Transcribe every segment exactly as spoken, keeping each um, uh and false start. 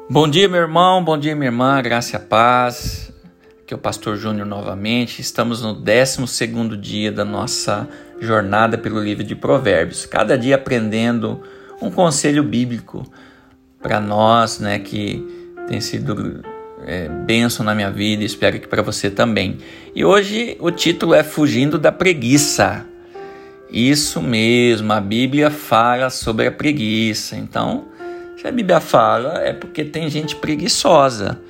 Bom dia, meu irmão, bom dia, minha irmã, graça e a paz. Aqui é o pastor Júnior novamente. Estamos no décimo segundo dia da nossa jornada pelo livro de Provérbios. Cada dia aprendendo um conselho bíblico para nós, né, que tem sido é, bênção na minha vida e espero que para você também. E hoje o título é Fugindo da Preguiça. Isso mesmo, a Bíblia fala sobre a preguiça. Então, se a Bíblia fala, é porque tem gente preguiçosa.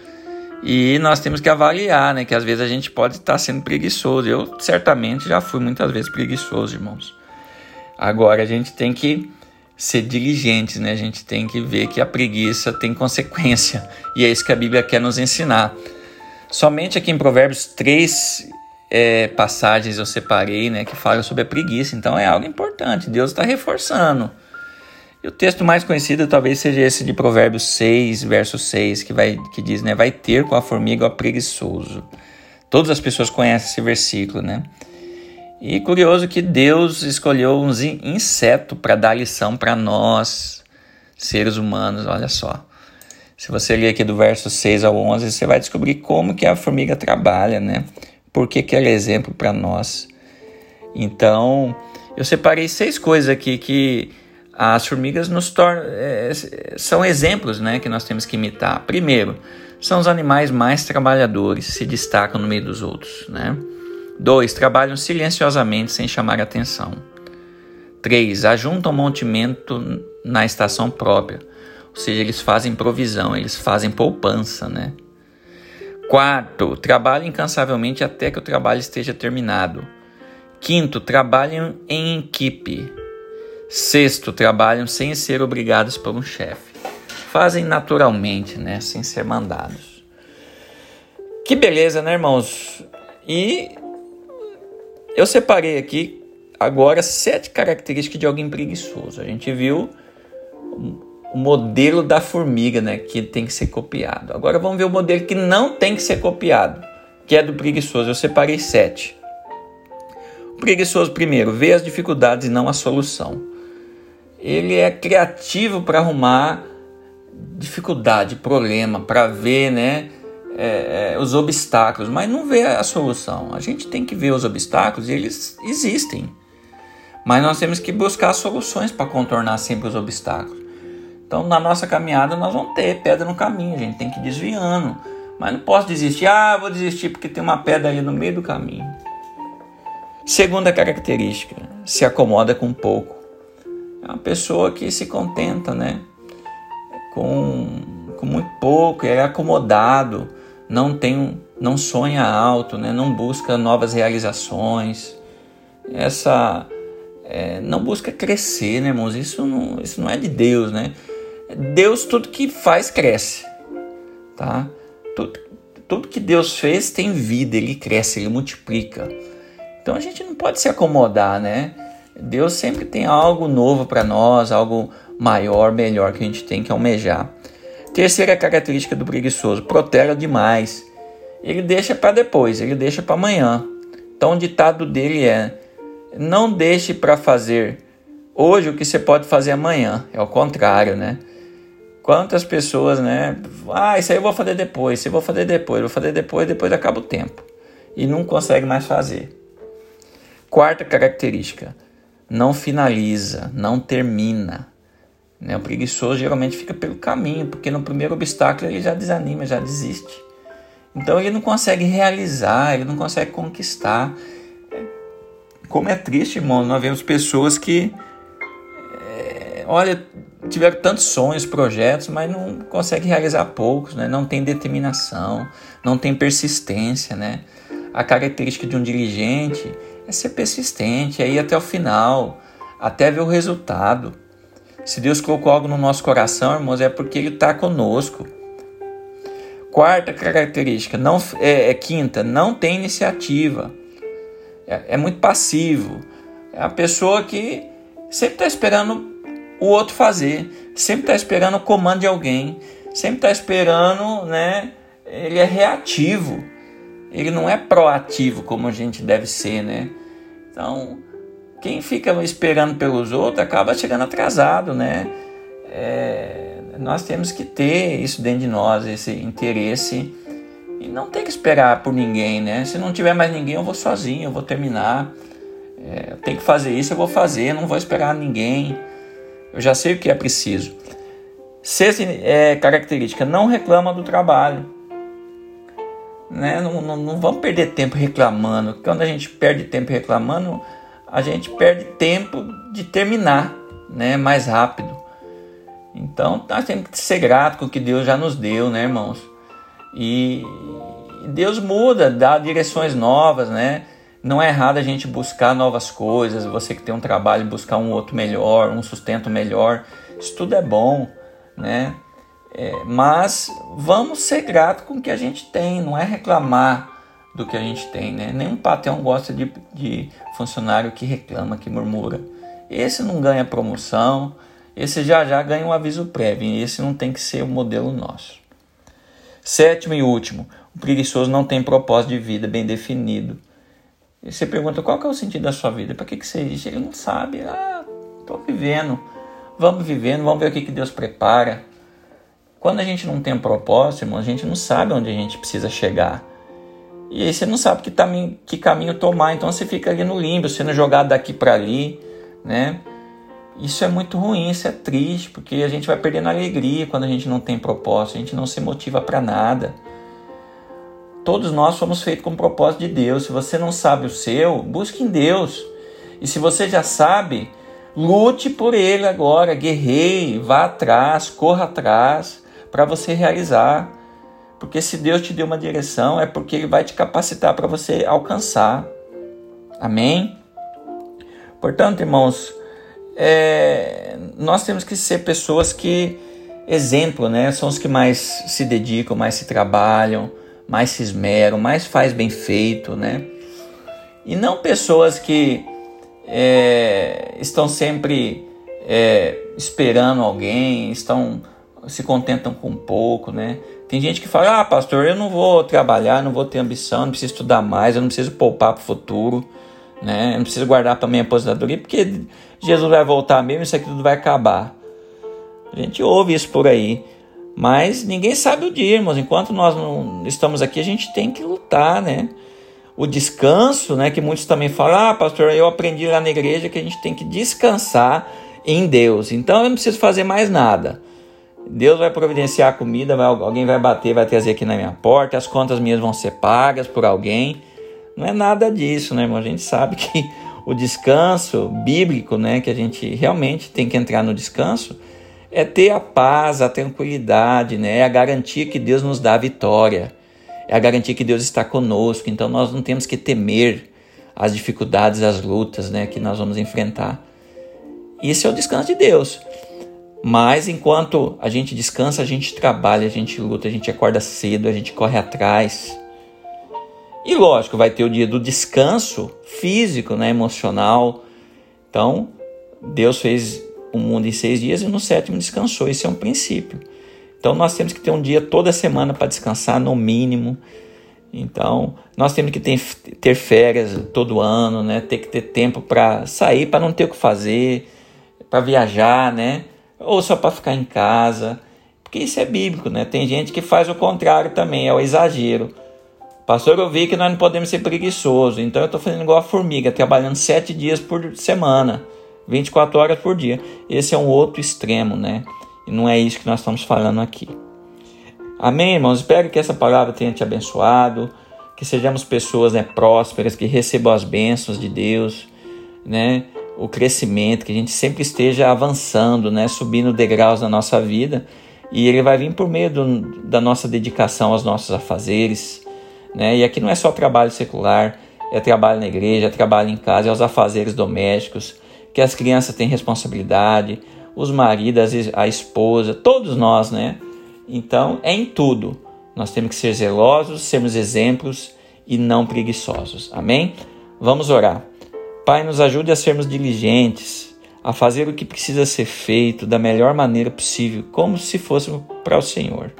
E nós temos que avaliar, né? Que às vezes a gente pode estar sendo preguiçoso. Eu certamente já fui muitas vezes preguiçoso, irmãos. Agora a gente tem que ser diligentes, né? A gente tem que ver que a preguiça tem consequência. E é isso que a Bíblia quer nos ensinar. Somente aqui em Provérbios três é, passagens eu separei, né? Que falam sobre a preguiça. Então é algo importante. Deus está reforçando. E o texto mais conhecido talvez seja esse de Provérbios seis, verso seis, que, vai, que diz, né? Vai ter com a formiga o preguiçoso. Todas as pessoas conhecem esse versículo, né? E curioso que Deus escolheu um inseto para dar lição para nós, seres humanos, olha só. Se você ler aqui do verso seis ao onze, você vai descobrir como que a formiga trabalha, né? Por que que ela é exemplo para nós. Então, eu separei seis coisas aqui que as formigas nos tornam, é, são exemplos, né, que nós temos que imitar. Primeiro, são os animais mais trabalhadores, se destacam no meio dos outros, né? Dois, trabalham silenciosamente sem chamar atenção. Três, ajuntam mantimento na estação própria, ou seja, eles fazem provisão, eles fazem poupança, né? Quarto, trabalham incansavelmente até que o trabalho esteja terminado. Quinto, trabalham em equipe. Sexto, trabalham sem ser obrigados por um chefe. Fazem naturalmente, né? Sem ser mandados. Que beleza, né, irmãos? E eu separei aqui agora sete características de alguém preguiçoso. A gente viu o modelo da formiga, né? Que tem que ser copiado. Agora vamos ver o modelo que não tem que ser copiado, que é do preguiçoso. Eu separei sete. O preguiçoso, primeiro, vê as dificuldades e não a solução. Ele é criativo para arrumar dificuldade, problema, para ver, né, é, é, os obstáculos, mas não vê a solução. A gente tem que ver os obstáculos e eles existem, mas nós temos que buscar soluções para contornar sempre os obstáculos. Então, na nossa caminhada, nós vamos ter pedra no caminho, a gente tem que ir desviando, mas não posso desistir, ah, vou desistir porque tem uma pedra ali no meio do caminho. Segunda característica, se acomoda com pouco. É uma pessoa que se contenta, né? Com, com muito pouco, é acomodado, não, tem, não sonha alto, né? Não busca novas realizações, essa, é, não busca crescer, né, irmãos? Isso não, isso não é de Deus, né? Deus, tudo que faz, cresce, tá? Tudo, tudo que Deus fez tem vida, Ele cresce, Ele multiplica. Então a gente não pode se acomodar, né? Deus sempre tem algo novo para nós, algo maior, melhor que a gente tem que almejar. Terceira característica do preguiçoso, protela demais. Ele deixa para depois, ele deixa para amanhã. Então o ditado dele é, não deixe para fazer hoje o que você pode fazer amanhã. É o contrário, né? Quantas pessoas, né? Ah, isso aí eu vou fazer depois, isso eu vou fazer depois, vou fazer depois, depois acaba o tempo. E não consegue mais fazer. Quarta característica, não finaliza, não termina. Né? O preguiçoso geralmente fica pelo caminho, porque no primeiro obstáculo ele já desanima, já desiste. Então ele não consegue realizar, ele não consegue conquistar. Como é triste, irmão, nós vemos pessoas que, é, olha, tiveram tantos sonhos, projetos, mas não conseguem realizar poucos, né? Não tem determinação, não tem persistência, né? A característica de um dirigente é ser persistente, é ir até o final, até ver o resultado. Se Deus colocou algo no nosso coração, irmãos, é porque Ele está conosco. Quarta característica, não, é, é quinta, não tem iniciativa. É, é muito passivo. É a pessoa que sempre está esperando o outro fazer, sempre está esperando o comando de alguém, sempre está esperando, né? Ele é reativo. Ele não é proativo como a gente deve ser, né? Então, quem fica esperando pelos outros acaba chegando atrasado, né? É, nós temos que ter isso dentro de nós, esse interesse, e não tem que esperar por ninguém, né? Se não tiver mais ninguém, eu vou sozinho, eu vou terminar. É, eu tenho que fazer isso, eu vou fazer, não vou esperar ninguém. Eu já sei o que é preciso. Sexta é, característica, não reclama do trabalho. Né? Não, não, não vamos perder tempo reclamando. Quando a gente perde tempo reclamando, a gente perde tempo de terminar, né? Mais rápido. Então, nós temos que ser gratos com o que Deus já nos deu, né, irmãos? E Deus muda, dá direções novas, né? Não é errado a gente buscar novas coisas. Você que tem um trabalho, buscar um outro melhor, um sustento melhor. Isso tudo é bom, né? É, mas vamos ser gratos com o que a gente tem, não é reclamar do que a gente tem, né? Nenhum patrão gosta de, de funcionário que reclama, que murmura. Esse não ganha promoção, esse já já ganha um aviso prévio, e esse não tem que ser o modelo nosso. Sétimo e último, o preguiçoso não tem propósito de vida bem definido. E você pergunta, qual que é o sentido da sua vida? Para que, que você existe? Ele não sabe. Ah, estou vivendo. Vamos vivendo, vamos ver o que, que Deus prepara. Quando a gente não tem um propósito, irmão, a gente não sabe onde a gente precisa chegar. E aí você não sabe que, taminho, que caminho tomar, então você fica ali no limbo, sendo jogado daqui para ali, né? Isso é muito ruim, isso é triste, porque a gente vai perdendo alegria quando a gente não tem propósito, a gente não se motiva para nada. Todos nós fomos feitos com o propósito de Deus. Se você não sabe o seu, busque em Deus. E se você já sabe, lute por ele agora, guerreie, vá atrás, corra atrás, para você realizar. Porque se Deus te deu uma direção, é porque Ele vai te capacitar para você alcançar. Amém? Portanto, irmãos, é, nós temos que ser pessoas que, exemplo, né? São os que mais se dedicam, mais se trabalham, mais se esmeram, mais faz bem feito, né? E não pessoas que é, estão sempre é, esperando alguém, estão, se contentam com pouco, né? Tem gente que fala, ah, pastor, eu não vou trabalhar, não vou ter ambição, não preciso estudar mais, eu não preciso poupar para o futuro, né? Eu não preciso guardar para minha aposentadoria, porque Jesus vai voltar mesmo, isso aqui tudo vai acabar. A gente ouve isso por aí, mas ninguém sabe o dia, irmãos. Enquanto nós não estamos aqui, a gente tem que lutar, né? O descanso, né? Que muitos também falam, ah, pastor, eu aprendi lá na igreja que a gente tem que descansar em Deus, então eu não preciso fazer mais nada. Deus vai providenciar a comida, vai, alguém vai bater, vai trazer aqui na minha porta, as contas minhas vão ser pagas por alguém. Não é nada disso, né, irmão? A gente sabe que o descanso bíblico, né, que a gente realmente tem que entrar no descanso, é ter a paz, a tranquilidade, né, é a garantia que Deus nos dá a vitória, é a garantia que Deus está conosco, então nós não temos que temer as dificuldades, as lutas, né, que nós vamos enfrentar. Isso é o descanso de Deus. Mas enquanto a gente descansa, a gente trabalha, a gente luta, a gente acorda cedo, a gente corre atrás. E lógico, vai ter o dia do descanso físico, né, emocional. Então, Deus fez o mundo em seis dias e no sétimo descansou. Isso é um princípio. Então, nós temos que ter um dia toda semana para descansar, no mínimo. Então, nós temos que ter, ter férias todo ano, né? Ter que ter tempo para sair, para não ter o que fazer, para viajar, né? Ou só para ficar em casa, porque isso é bíblico, né? Tem gente que faz o contrário também, é o exagero. Pastor, eu vi que nós não podemos ser preguiçosos, então eu estou fazendo igual a formiga, trabalhando sete dias por semana, vinte e quatro horas por dia. Esse é um outro extremo, né? E não é isso que nós estamos falando aqui. Amém, irmãos? Espero que essa palavra tenha te abençoado, que sejamos pessoas, né, prósperas, que recebam as bênçãos de Deus, né? O crescimento, que a gente sempre esteja avançando, né? Subindo degraus na nossa vida, e ele vai vir por meio do, da nossa dedicação aos nossos afazeres, né? E aqui não é só trabalho secular, é trabalho na igreja, é trabalho em casa, é os afazeres domésticos, que as crianças têm responsabilidade, os maridos, a esposa, todos nós, né? Então, é em tudo. Nós temos que ser zelosos, sermos exemplos e não preguiçosos. Amém? Vamos orar. Pai, nos ajude a sermos diligentes, a fazer o que precisa ser feito da melhor maneira possível, como se fôssemos para o Senhor.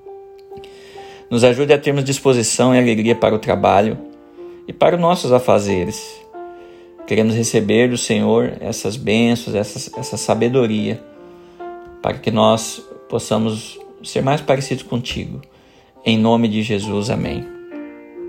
Nos ajude a termos disposição e alegria para o trabalho e para os nossos afazeres. Queremos receber do Senhor essas bênçãos, essa, essa sabedoria, para que nós possamos ser mais parecidos contigo. Em nome de Jesus, amém.